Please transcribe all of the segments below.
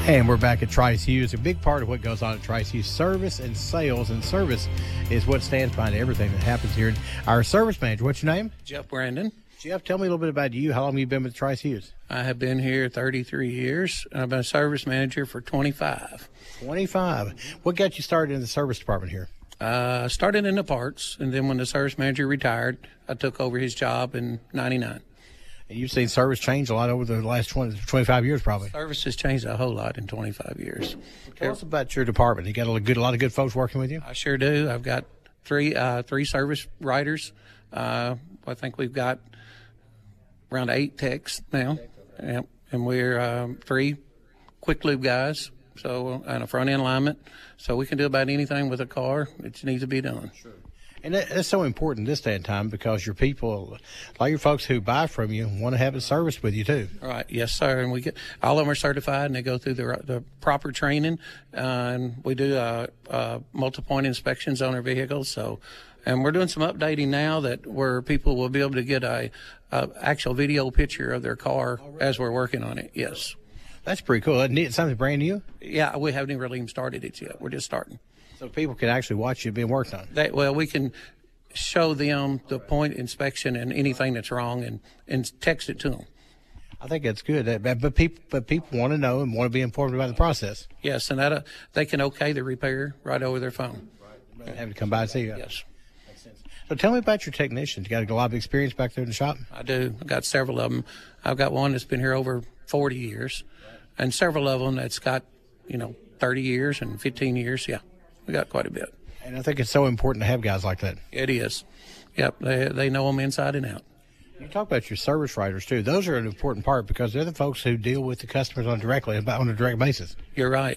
And we're back at Trice Hughes. A big part of what goes on at Trice Hughes, service and sales, and service is what stands behind everything that happens here. And our service manager, what's your name? Jeff Brandon. Jeff, tell me a little bit about you. How long have you been with Trice Hughes? I have been here 33 years. I've been a service manager for 25. 25. What got you started in the service department here? I started in the parts, and then when the service manager retired, I took over his job in 99. And you've seen service change a lot over the last 25 years, probably. Service has changed a whole lot in 25 years. Tell us about your department. You got a lot of good folks working with you? I sure do. I've got three service writers. I think we've got around 8 techs now. Yep. And we're 3 quick lube guys, so and a front end alignment. So we can do about anything with a car. It needs to be done. Sure. And that's so important this day and time because your people, like your folks who buy from you, want to have it serviced with you too. Right. Yes, sir. And we get all of them are certified, and they go through the proper training. And we do multi-point inspections on our vehicles. So, and we're doing some updating now where people will be able to get a actual video picture of their car as we're working on it. Yes. That's pretty cool. Isn't it something brand new? Yeah, we haven't really even started it yet. We're just starting. So people can actually watch it being worked on. We can show them the point inspection and anything that's wrong and text it to them. I think that's good. But people want to know and want to be informed about the process. Yes, and they can okay the repair right over their phone. Right. Have to come by and see you. Yes. Makes sense. So tell me about your technicians. You got a lot of experience back there in the shop? I do. I've got several of them. I've got one that's been here over 40 years, and several of them that's got 30 years and 15 years. Yeah. We got quite a bit. And I think it's so important to have guys like that. It is. Yep, they know them inside and out. You talk about your service writers, too. Those are an important part because they're the folks who deal with the customers on a direct basis. You're right.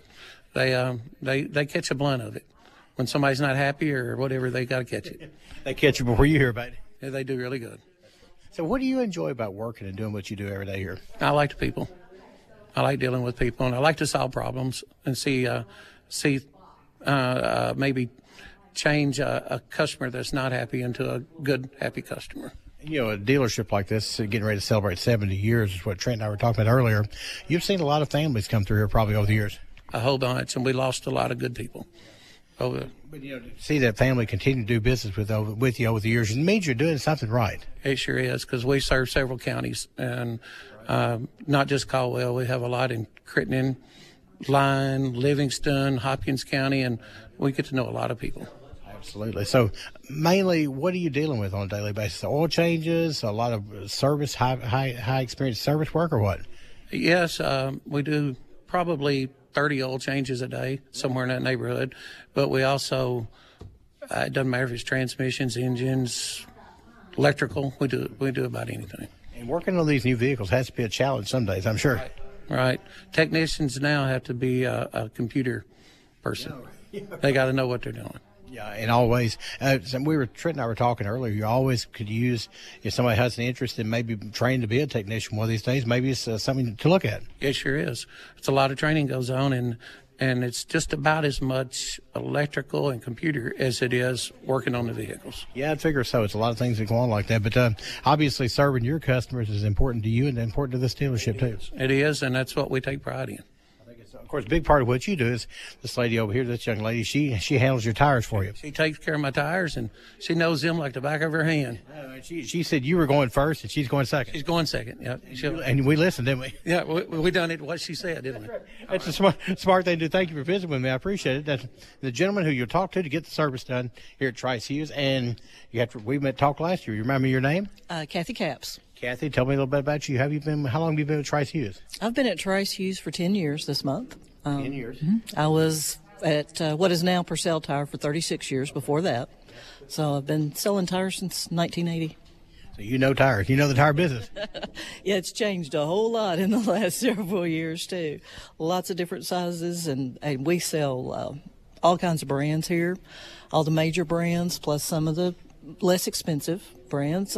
They catch a blunt of it. When somebody's not happy or whatever, they got to catch it. They catch it before you hear about it. Yeah, they do really good. So what do you enjoy about working and doing what you do every day here? I like the people. I like dealing with people, and I like to solve problems and see maybe change a customer that's not happy into a good, happy customer. A dealership like this, getting ready to celebrate 70 years is what Trent and I were talking about earlier. You've seen a lot of families come through here probably over the years. A whole bunch, and we lost a lot of good people. But to see that family continue to do business with you over the years, it means you're doing something right. It sure is, because we serve several counties, and not just Caldwell. We have a lot in Crittenden, Lyon, Livingston, Hopkins County, and we get to know a lot of people. Absolutely. So mainly, what are you dealing with on a daily basis? Oil changes, a lot of service, high experience service work, or what? Yes, we do probably 30 oil changes a day, somewhere in that neighborhood. But we also, it doesn't matter if it's transmissions, engines, electrical. We do about anything. And working on these new vehicles has to be a challenge some days, I'm sure. Right. Technicians now have to be a computer person. They got to know what they're doing. Yeah, in all ways. Trent and I were talking earlier, you always could use, if somebody has an interest in maybe training to be a technician one of these days, maybe it's something to look at. It sure is. It's a lot of training goes on, and it's just about as much electrical and computer as it is working on the vehicles. Yeah, I figure so. It's a lot of things that go on like that. But obviously serving your customers is important to you and important to this dealership, too. It is, and that's what we take pride in. Of course, a big part of what you do is this lady over here, this young lady, she handles your tires for you. She takes care of my tires, and she knows them like the back of her hand. She said you were going first, and she's going second. She's going second, yeah. And we listened, didn't we? Yeah, we done it what she said, didn't we? That's a smart thing to do. Thank you for visiting with me. I appreciate it. That's the gentleman who you'll talk to get the service done here at Trice Hughes. And we talked last year. You remember your name? Kathy Capps. Kathy, tell me a little bit about you. How long have you been at Trice Hughes? I've been at Trice Hughes for 10 years this month. 10 years. I was at what is now Purcell Tire for 36 years before that. So I've been selling tires since 1980. So you know tires. You know the tire business. Yeah, it's changed a whole lot in the last several years, too. Lots of different sizes, and we sell all kinds of brands here, all the major brands, plus some of the less expensive brands.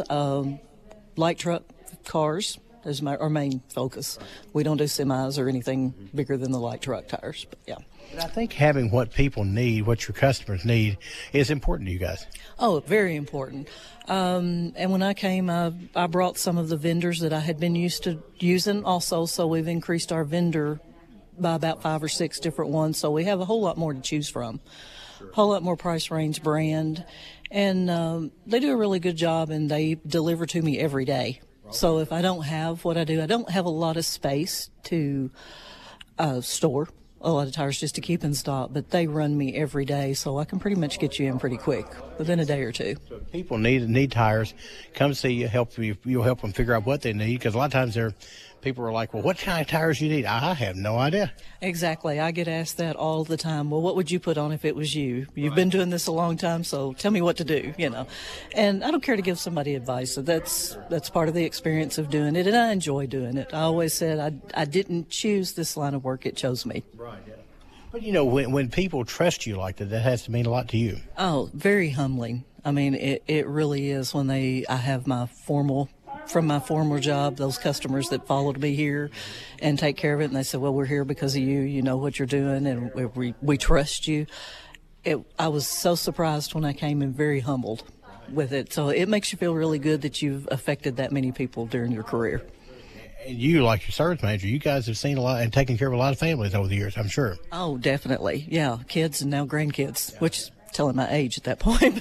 Light truck cars is our main focus. We don't do semis or anything bigger than the light truck tires, but yeah. But I think having what people need, what your customers need, is important to you guys. Oh, very important. And when I came, I brought some of the vendors that I had been used to using also, so we've increased our vendor buy about 5 or 6 different ones, so we have a whole lot more to choose from. A whole lot more price range brand. And they do a really good job, and they deliver to me every day. So if I don't have what I do, I don't have a lot of space to store a lot of tires just to keep in stock, but they run me every day, so I can pretty much get you in pretty quick, within a day or two. So if people need tires, come see you. You'll help them figure out what they need, because a lot of times people are like, well, what kind of tires do you need? I have no idea. Exactly. I get asked that all the time. Well, what would you put on if it was you? You've been doing this a long time, so tell me what to do, And I don't care to give somebody advice. So that's part of the experience of doing it, and I enjoy doing it. I always said I didn't choose this line of work. It chose me. Right, yeah. But, when people trust you like that has to mean a lot to you. Oh, very humbling. I mean, it really is when I have from my former job, those customers that followed me here and take care of it, and they said, well, we're here because of you. You know what you're doing, and we trust you. I was so surprised when I came and very humbled with it. So it makes you feel really good that you've affected that many people during your career. And you, like your service manager, you guys have seen a lot and taken care of a lot of families over the years, I'm sure. Oh, definitely. Yeah, kids and now grandkids, which is telling my age at that point.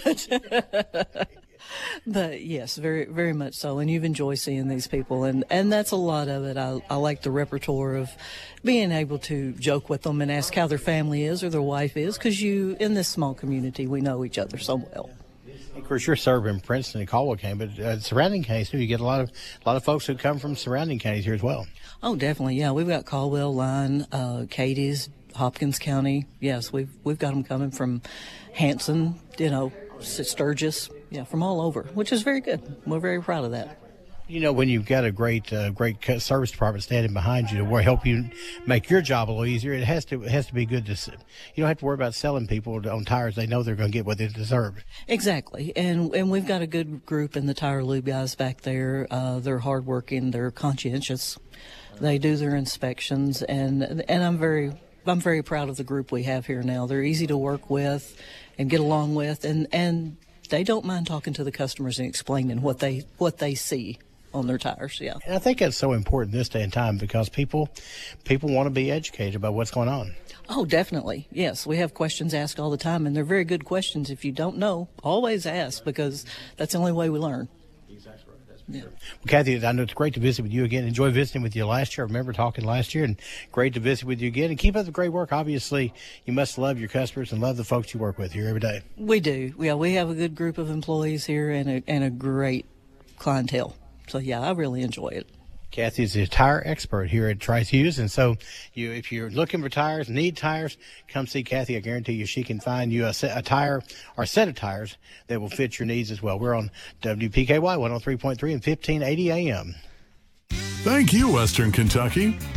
But yes, very, very much so. And you've enjoyed seeing these people. And that's a lot of it. I like the repertoire of being able to joke with them and ask how their family is or their wife is, because in this small community, we know each other so well. Of course, you're serving Princeton and Caldwell County, but surrounding counties too. You get a lot of folks who come from surrounding counties here as well. Oh, definitely. Yeah, we've got Caldwell, Line, Cadiz, Hopkins County. Yes, we've got them coming from Hanson, Sturgis, from all over, which is very good. We're very proud of that. When you've got a great service department standing behind you to help you make your job a little easier, it has to be good to. You don't have to worry about selling people on tires. They know they're going to get what they deserve. Exactly, and we've got a good group in the Tire Lube guys back there. They're hardworking. They're conscientious. They do their inspections, and I'm very proud of the group we have here now. They're easy to work with and get along with, and they don't mind talking to the customers and explaining what they see on their tires. Yeah. And I think that's so important this day and time, because people want to be educated about what's going on. Oh, definitely. Yes. We have questions asked all the time, and they're very good questions. If you don't know, always ask, because that's the only way we learn. Exactly right. That's for sure. Well, Kathy, I know it's great to visit with you again. Enjoy visiting with you last year. I remember talking last year, and great to visit with you again. And keep up the great work. Obviously, you must love your customers and love the folks you work with here every day. We do. Yeah, we have a good group of employees here and a great clientele. So, yeah, I really enjoy it. Kathy is a tire expert here at Trice Hughes, and so if you're looking for tires, need tires, come see Kathy. I guarantee you she can find you a tire or a set of tires that will fit your needs as well. We're on WPKY 103.3 and 1580 AM. Thank you, Western Kentucky.